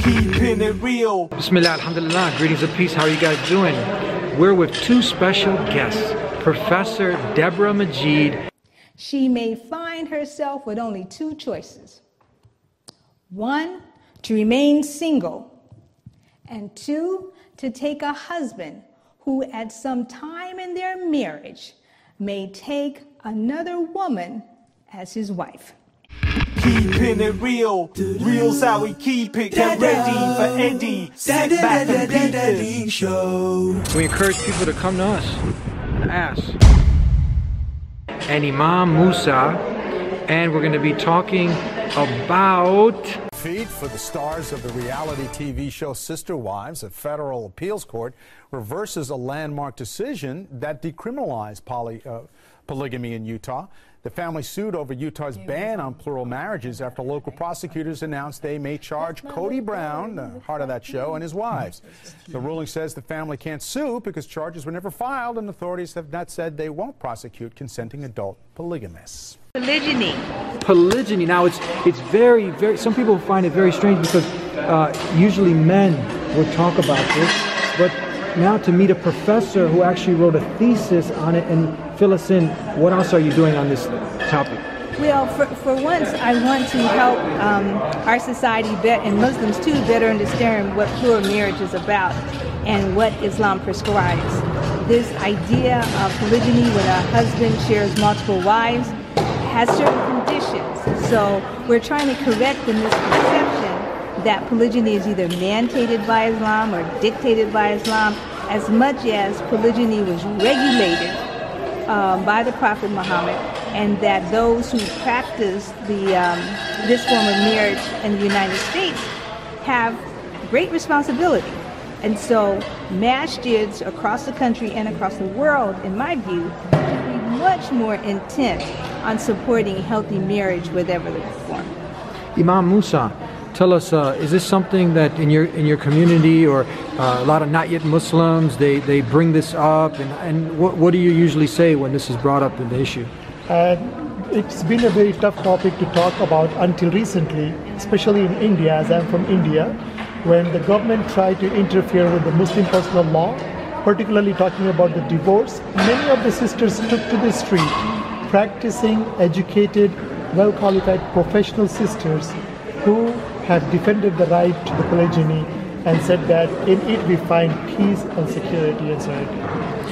Keeping it real. Bismillah, alhamdulillah, greetings of peace. How are you guys doing? We're with two special guests, Professor Deborah Majid. She may find herself with only two choices. One, to remain single, and two, to take a husband who at some time in their marriage may take another woman as his wife. Keeping it real. Real's how we keep it. Get ready for Eddie. Sit back and beat this. We encourage people to come to us and ask. And Imam Musa, and we're going to be talking about Feed for the stars of the reality TV show Sister Wives. A federal appeals court reverses a landmark decision that decriminalized polygamy in Utah. The family sued over Utah's ban on plural marriages after local prosecutors announced they may charge Cody Brown, the heart of that show, and his wives. The ruling says the family can't sue because charges were never filed, and authorities have not said they won't prosecute consenting adult polygamists. Polygyny. Now, it's very, some people find it very strange because usually men would talk about this, but now to meet a professor who actually wrote a thesis on it and fill us in, what else are you doing on this topic? Well, for once, I want to help our society and Muslims too better understand what plural marriage is about and what Islam prescribes. This idea of polygyny when a husband shares multiple wives has certain conditions. So we're trying to correct the misconception that polygyny is either mandated by Islam or dictated by Islam, as much as polygyny was regulated by the Prophet Muhammad, and that those who practice this form of marriage in the United States have great responsibility. And so masjids across the country and across the world, in my view, should be much more intent on supporting healthy marriage, whatever the form. Imam Musa, tell us, is this something that in your community or a lot of not yet Muslims, they bring this up, and what do you usually say when this is brought up in the issue? It's been a very tough topic to talk about until recently, especially in India, as I'm from India, when the government tried to interfere with the Muslim personal law, particularly talking about the divorce. Many of the sisters took to the street, practicing, educated, well-qualified professional sisters who have defended the right to the polygyny and said that in it we find peace and security and serenity.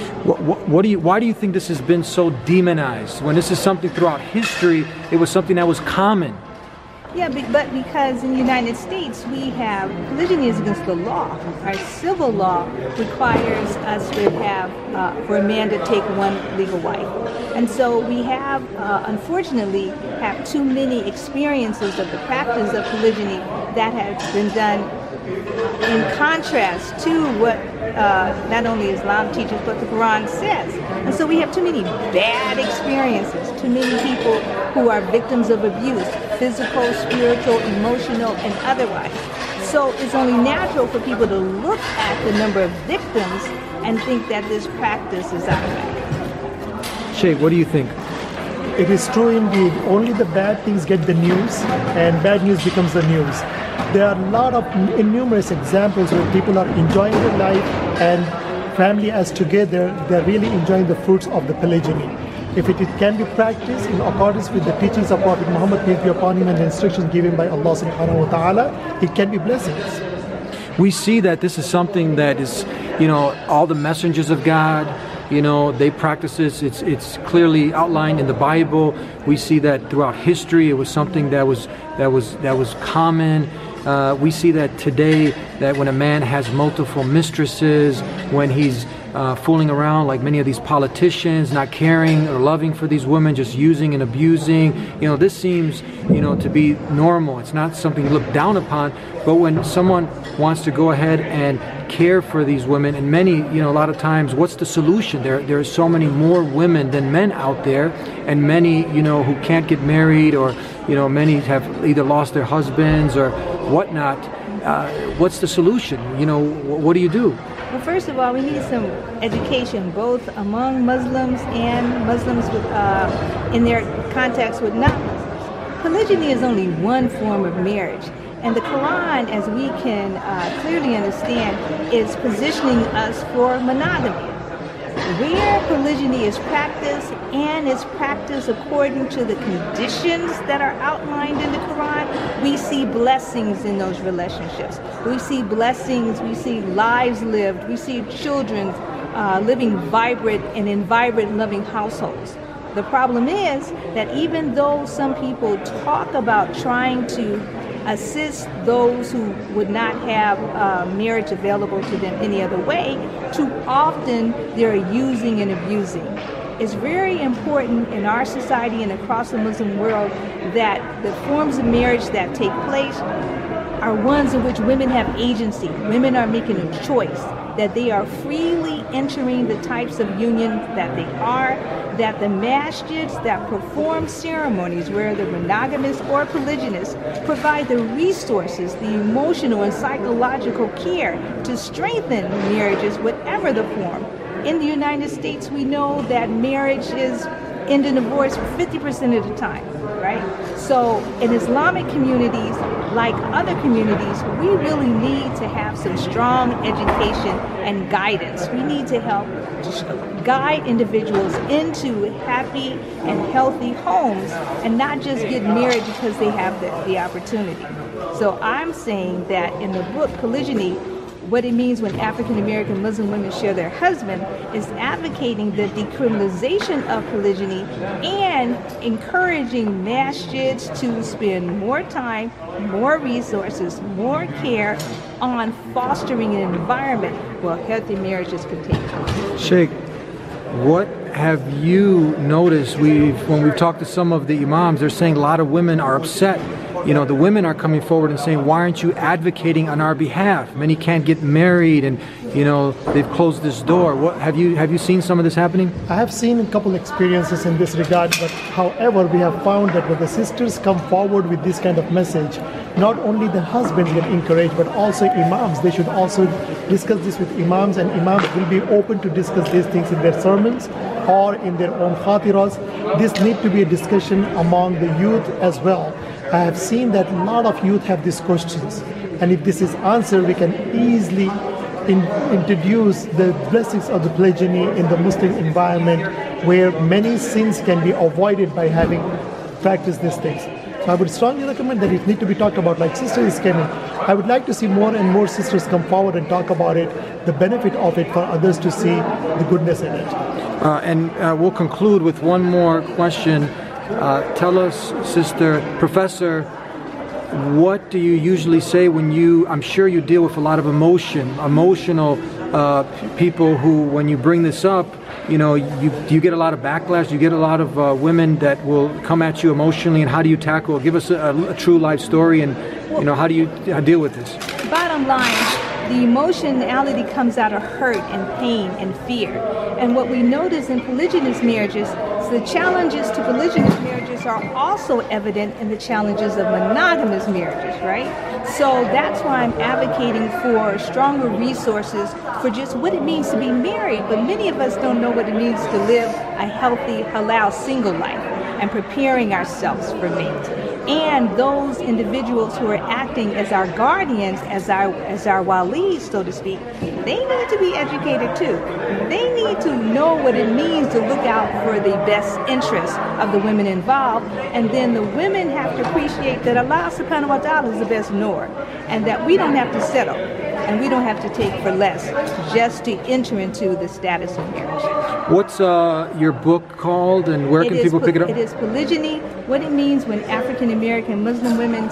Why do you think this has been so demonized? When this is something throughout history, it was something that was common. Yeah, but because in the United States we have polygyny is against the law. Our civil law requires us to have for a man to take one legal wife, and so we have unfortunately have too many experiences of the practice of polygyny that has been done in contrast to what not only Islam teaches but the Quran says. And so we have too many bad experiences, too many people who are victims of abuse, physical, spiritual, emotional, and otherwise. So it's only natural for people to look at the number of victims and think that this practice is out of whack. Sheikh, what do you think? It is true indeed. Only the bad things get the news, and bad news becomes the news. There are a lot of numerous examples where people are enjoying their life and family as together, they're really enjoying the fruits of the polygyny. If it can be practiced in accordance with the teachings of Prophet Muhammad, peace be upon him, and the instructions given by Allah subhanahu wa ta'ala, it can be blessings. We see that this is something that is, all the messengers of God, they practice this. It's clearly outlined in the Bible. We see that throughout history, it was something that was common. We see that today, that when a man has multiple mistresses, when he's fooling around like many of these politicians, not caring or loving for these women, just using and abusing, this seems, to be normal. It's not something to look down upon. But when someone wants to go ahead and care for these women, and many, a lot of times, what's the solution? There are so many more women than men out there, and many, who can't get married, or, many have either lost their husbands or whatnot. What's the solution? What do you do? Well, first of all, we need some education, both among Muslims and Muslims with, in their contacts with non-Muslims. Polygyny is only one form of marriage. And the Quran, as we can clearly understand, is positioning us for monogamy. Where polygyny is practiced and is practiced according to the conditions that are outlined in the Quran, we see blessings in those relationships. We see blessings, we see lives lived, we see children living vibrant and in vibrant, loving households. The problem is that even though some people talk about trying to assist those who would not have marriage available to them any other way, too often they're using and abusing. It's very important in our society and across the Muslim world that the forms of marriage that take place are ones in which women have agency. Women are making a choice, that they are freely entering the types of union that they are, that the masjids that perform ceremonies, whether monogamous or polygynous, provide the resources, the emotional and psychological care to strengthen marriages, whatever the form. In the United States, we know that marriage is ending divorce 50% of the time, right? So in Islamic communities, like other communities, we really need to have some strong education and guidance. We need to help guide individuals into happy and healthy homes and not just get married because they have the opportunity. So I'm saying that in the book Polygyny, what it means when African American Muslim women share their husband is advocating the decriminalization of polygyny and encouraging masjids to spend more time, more resources, more care on fostering an environment where healthy marriages continue. Sheikh, what have you noticed? When we've talked to some of the imams, they're saying a lot of women are upset. You know, the women are coming forward and saying, why aren't you advocating on our behalf? Many can't get married and, you know, they've closed this door. What have you seen some of this happening? I have seen a couple experiences in this regard, but however, we have found that when the sisters come forward with this kind of message, not only the husbands get encouraged, but also imams. They should also discuss this with imams, and imams will be open to discuss these things in their sermons or in their own khatiras. This needs to be a discussion among the youth as well. I have seen that a lot of youth have these questions, and if this is answered, we can easily introduce the blessings of the polygyny in the Muslim environment, where many sins can be avoided by having practiced these things. So I would strongly recommend that it need to be talked about, like Sister is coming. I would like to see more and more sisters come forward and talk about it, the benefit of it for others to see the goodness in it. And we'll conclude with one more question. Tell us, Sister, Professor, what do you usually say when I'm sure you deal with a lot of emotional people who, when you bring this up, you know, you get a lot of backlash, you get a lot of women that will come at you emotionally, and how do you tackle? Give us a true life story, and, you know, how do you deal with this? Bottom line, the emotionality comes out of hurt and pain and fear. And what we notice in polygynous marriages, the challenges to polygynous marriages are also evident in the challenges of monogamous marriages, right? So that's why I'm advocating for stronger resources for just what it means to be married. But many of us don't know what it means to live a healthy, halal single life and preparing ourselves for mate. And those individuals who are acting as our guardians, as our walis, so to speak, they need to be educated too. They need to know what it means to look out for the best interests of the women involved. And then the women have to appreciate that Allah subhanahu wa ta'ala is the best knower, and that we don't have to settle and we don't have to take for less just to enter into the status of marriage. What's your book called, and where can people pick it up? It is Polygyny, what it means when African American Muslim women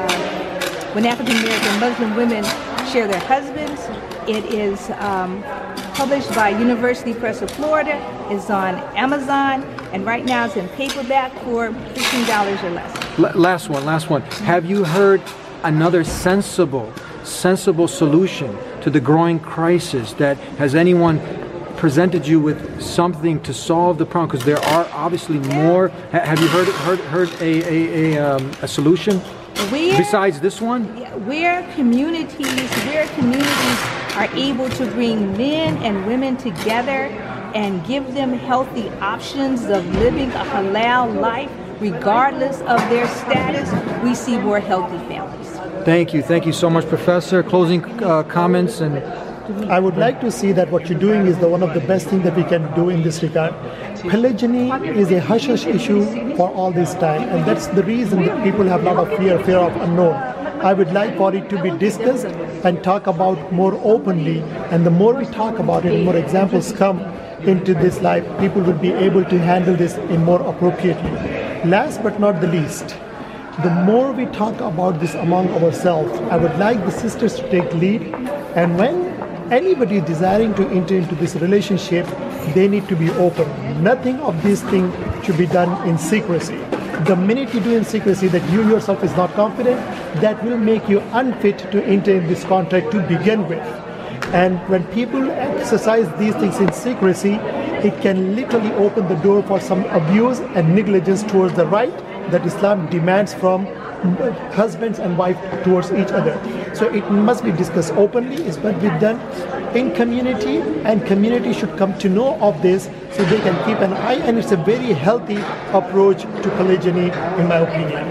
share their husbands. It is published by University Press of Florida. It's on Amazon, and right now it's in paperback for $15 or less. Last one. Have you heard another sensible solution to the growing crisis? That has anyone presented you with something to solve the problem? Because there are obviously more. Have you heard a solution besides this one? Where communities are able to bring men and women together and give them healthy options of living a halal life regardless of their status, we see more healthy families. Thank you so much, Professor. Closing comments and. I would like to see that what you're doing is one of the best things that we can do in this regard. Polygyny is a hush-hush issue for all this time, and that's the reason that people have a lot of fear of unknown. I would like for it to be discussed and talk about more openly, and the more we talk about it, the more examples come into this life, people will be able to handle this in more appropriately. Last but not the least, the more we talk about this among ourselves, I would like the sisters to take lead, and when anybody desiring to enter into this relationship, they need to be open. Nothing of these things should be done in secrecy. The minute you do in secrecy that you yourself is not confident, that will make you unfit to enter in this contract to begin with. And when people exercise these things in secrecy, it can literally open the door for some abuse and negligence towards the right that Islam demands from husbands and wives towards each other. So it must be discussed openly, it must be done in community, and community should come to know of this so they can keep an eye, and it's a very healthy approach to polygyny in my opinion.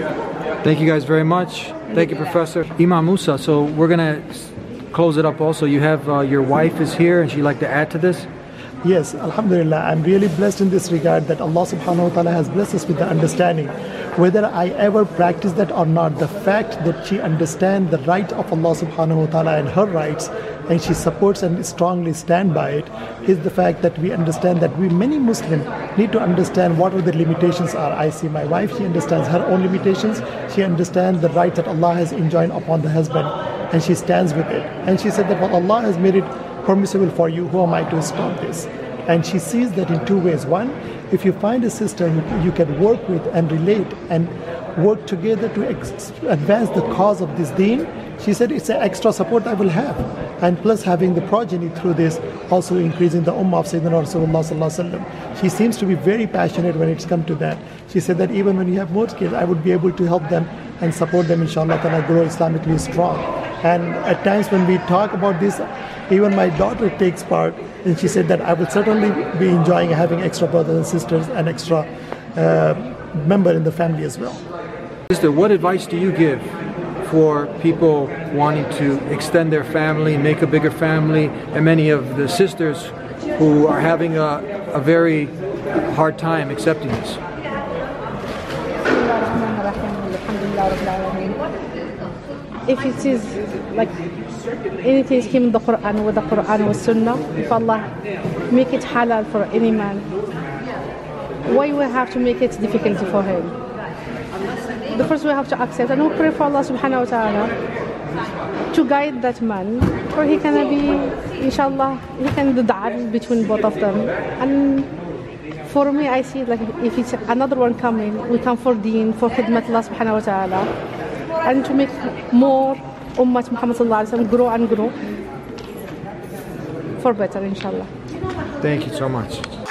Thank you guys very much. Thank you, Professor. Imam Musa, so we're going to close it up also. You have your wife is here and she'd like to add to this? Yes, Alhamdulillah, I'm really blessed in this regard that Allah subhanahu wa ta'ala has blessed us with the understanding. Whether I ever practice that or not, the fact that she understands the right of Allah subhanahu wa ta'ala and her rights, and she supports and strongly stand by it, is the fact that we understand that we many Muslims need to understand what are the limitations are. I see my wife, she understands her own limitations, she understands the right that Allah has enjoined upon the husband, and she stands with it. And she said that what Allah has made it permissible for you, who am I to stop this? And she sees that in two ways. One, if you find a sister who you can work with and relate and work together to advance the cause of this deen, she said it's an extra support I will have. And plus having the progeny through this, also increasing the ummah of Sayyidina Rasulullah sallallahu alaihi wasallam. She seems to be very passionate when it's come to that. She said that even when you have more kids, I would be able to help them and support them, inshallah, and grow Islamically strong. And at times when we talk about this, even my daughter takes part, and she said that I would certainly be enjoying having extra brothers and sisters and extra member in the family as well. Sister, what advice do you give for people wanting to extend their family, make a bigger family, and many of the sisters who are having a very hard time accepting this? If it is like anything came in the Quran with the Quran or Sunnah, if Allah make it halal for any man, why we have to make it difficult for him? The first we have to accept, and we pray for Allah subhanahu wa ta'ala to guide that man, or he can be, inshallah, he can do da'al between both of them. And for me, I see like if it's another one coming, we come for deen, for khidmat Allah subhanahu wa ta'ala, and to make more Ummah Muhammad sallallahu alaihi wasallam grow and grow for better, inshallah. Thank you so much.